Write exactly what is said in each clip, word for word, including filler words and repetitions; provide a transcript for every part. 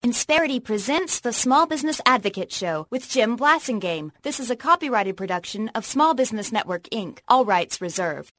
Insperity presents the Small Business Advocate Show with Jim Blasingame. This is a copyrighted production of Small Business Network, Incorporated. All rights reserved.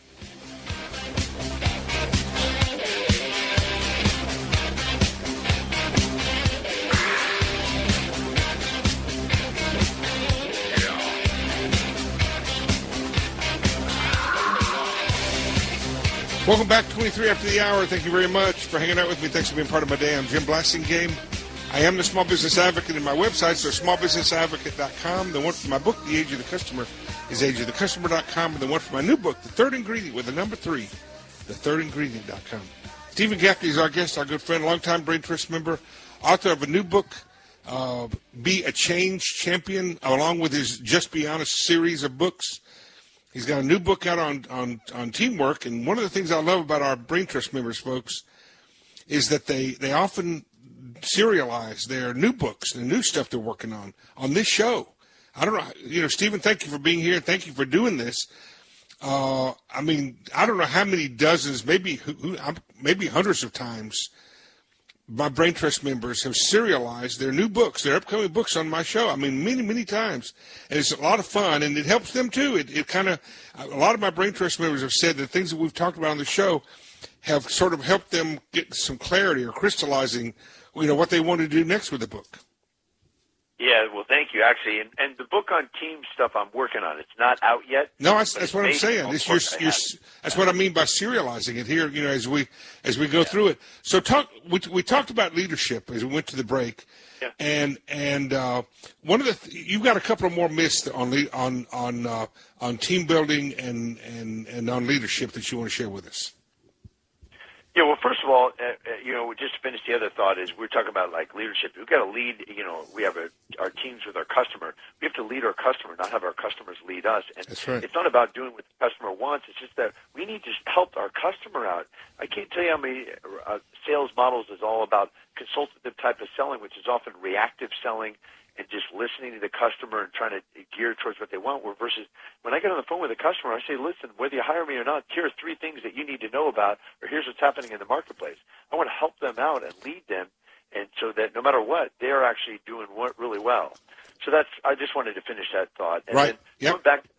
Welcome back, twenty-three after the hour. Thank you very much for hanging out with me. Thanks for being part of my day. I'm Jim Blasingame. I am the Small Business Advocate, and my websites are small business advocate dot com. The one for my book, The Age of the Customer, is age of the customer dot com. And the one for my new book, The Third Ingredient, with the number three, the third ingredient dot com. Stephen Gaffney is our guest, our good friend, longtime Brain Trust member, author of a new book, uh, Be a Change Champion, along with his Just Be Honest series of books. He's got a new book out on, on, on teamwork, and one of the things I love about our Brain Trust members, folks, is that they, they often serialize their new books, the new stuff they're working on, on this show. I don't know, you know, Stephen, thank you for being here. Thank you for doing this. Uh, I mean, I don't know how many dozens, maybe maybe hundreds of times, my Brain Trust members have serialized their new books, their upcoming books on my show. I mean, many, many times. And it's a lot of fun, and it helps them, too. It, it kind of, a lot of my Brain Trust members have said that things that we've talked about on the show have sort of helped them get some clarity or crystallizing, you know, what they want to do next with the book. Yeah, well, thank you, actually. And, and the book on team stuff I'm working on, it's not out yet. No, that's, that's what I'm saying. It's your, your, that's what I mean by serializing it here, you know, as we as we go yeah. through it. So talk. We, we talked about leadership as we went to the break, yeah. and and uh, one of the th- you've got a couple of more myths on le- on on uh, on team building and, and, and on leadership that you want to share with us. Yeah, well, first of all, uh, you know, just to finish the other thought is we're talking about, like, leadership. We've got to lead, you know, we have a, our teams with our customer. We have to lead our customer, not have our customers lead us. And That's right. It's not about doing what the customer wants. It's just that we need to help our customer out. I can't tell you how many uh, sales models is all about consultative type of selling, which is often reactive selling and just listening to the customer and trying to gear towards what they want. Where versus when I get on the phone with a customer, I say, listen, whether you hire me or not, here are three things that you need to know about, or here's what's happening in the marketplace. I want to help them out and lead them, and so that no matter what, they're actually doing what really well. So that's, I just wanted to finish that thought. And right. then yep. going back,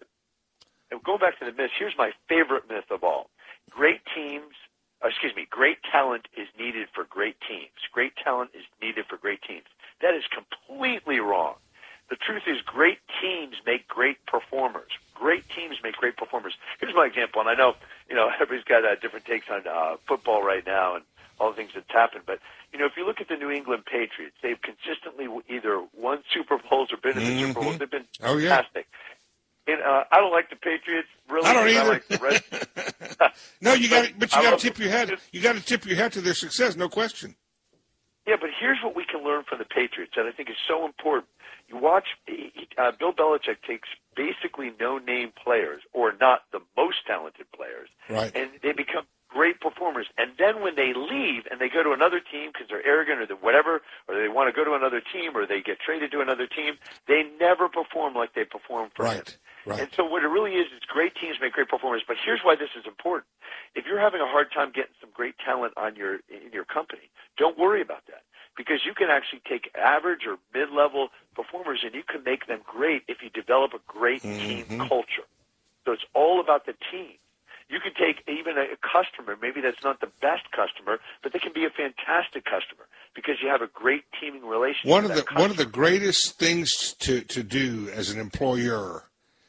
going back to the myths, here's my favorite myth of all. Great teams, excuse me, great talent is needed for great teams. Great talent is needed for great teams. That is completely wrong. The truth is great teams make great performers. Great teams make great performers. Here's my example, and I know, you know, everybody's got uh, different takes on uh, football right now and all the things that's happened. But, you know, if you look at the New England Patriots, they've consistently either won Super Bowls or been in the mm-hmm. Super Bowls. They've been oh, yeah. fantastic. And uh, I don't like the Patriots really. I don't either. I like the Reds. no, you got, but you got to tip your hat. You got to tip your hat to their success, no question. Yeah, but here's what we can learn from the Patriots that I think is so important. You watch, uh, Bill Belichick takes basically no-name players, or not the most talented players, right. and they become great performers. And then when they leave and they go to another team because they're arrogant or they're whatever, or they want to go to another team, or they get traded to another team, they never perform like they perform for right. him. Right. And so what it really is, is great teams make great performers. But here's why this is important. If you're having a hard time getting some great talent on your in your company, don't worry about that. Because you can actually take average or mid-level performers and you can make them great if you develop a great mm-hmm. team culture. So it's all about the team. You can take even a customer, maybe that's not the best customer, but they can be a fantastic customer because you have a great teaming relationship. One of with the that customer. one of the greatest things to, to do as an employer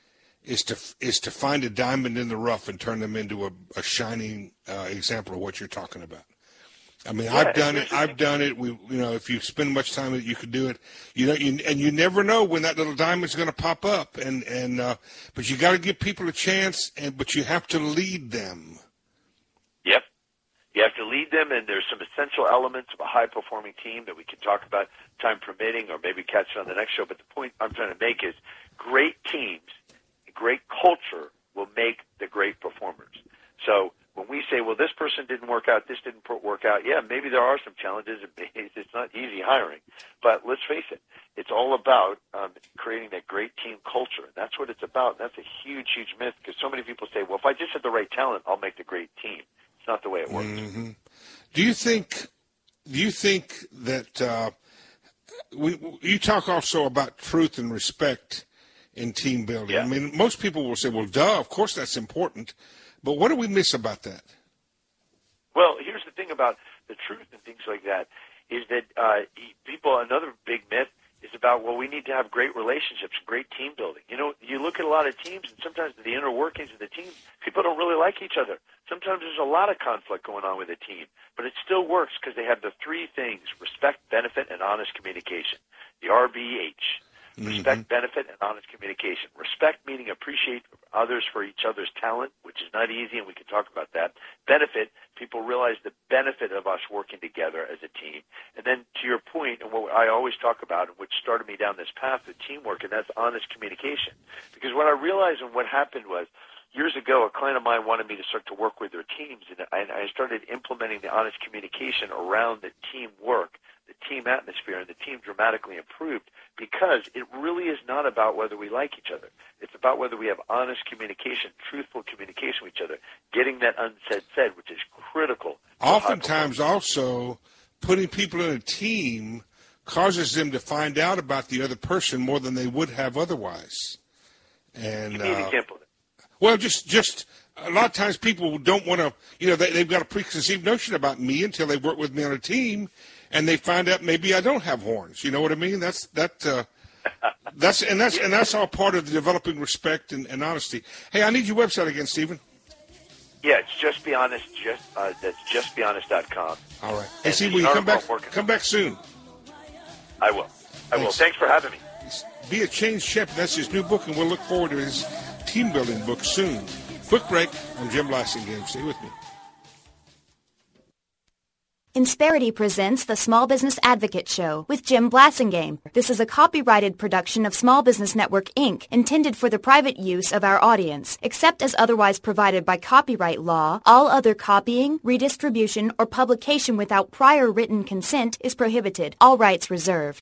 is to is to find a diamond in the rough and turn them into a, a shining uh, example of what you're talking about. I mean, yeah, I've done it. I've done it. We, you know, if you spend much time with it, you could do it. You know, you, and you never know when that little diamond's going to pop up. And and uh, but you got to give people a chance. And but you have to lead them. Yep, you have to lead them, and there's some essential elements of a high-performing team that we can talk about, time permitting, or maybe catch it on the next show. But the point I'm trying to make is, great teams, great culture will make the great performers. So when we say, well, this person didn't work out, this didn't work out, yeah, maybe there are some challenges. It's not easy hiring. But let's face it, it's all about um, creating that great team culture. And that's what it's about. And that's a huge, huge myth because so many people say, well, if I just have the right talent, I'll make the great team. It's not the way it works. Mm-hmm. Do you think do you think that uh, we, you talk also about truth and respect in team building? Yeah. I mean, most people will say, well, duh, of course that's important. But what do we miss about that? Well, here's the thing about the truth and things like that is that uh, people, another big myth is about, well, we need to have great relationships, great team building. You know, you look at a lot of teams, and sometimes the inner workings of the team, people don't really like each other. Sometimes there's a lot of conflict going on with a team, but it still works because they have the three things: respect, benefit, and honest communication. The R B H. Respect, mm-hmm. benefit, and honest communication. Respect meaning appreciate others for each other's talent, which is not easy, and we can talk about that. Benefit, people realize the benefit of us working together as a team. And then to your point, and what I always talk about, and which started me down this path of teamwork, and that's honest communication. Because what I realized and what happened was, years ago, a client of mine wanted me to start to work with their teams, and I started implementing the honest communication around the teamwork, the team atmosphere, and the team dramatically improved because it really is not about whether we like each other. It's about whether we have honest communication, truthful communication with each other, getting that unsaid said, which is critical. Oftentimes also putting people in a team causes them to find out about the other person more than they would have otherwise. And Give me an uh, example of it. Well, just just a lot of times people don't want to, you know, they, they've got a preconceived notion about me until they work with me on a team, and they find out maybe I don't have horns. You know what I mean? That's that. Uh, that's and that's and that's all part of the developing respect and, and honesty. Hey, I need your website again, Stephen. Yeah, it's just be honest. Just uh, that's just be honest dot com. All right. Hey, Steve, will you come back? Come back soon. I will. I Thanks. will. Thanks for having me. Be a Change Champion. That's his new book, and we'll look forward to his team building book soon. Quick break on Jim Blasingame. Stay with me. Insperity presents the Small Business Advocate Show with Jim Blasingame. This is a copyrighted production of Small Business Network, Incorporated, intended for the private use of our audience. Except as otherwise provided by copyright law, all other copying, redistribution, or publication without prior written consent is prohibited. All rights reserved.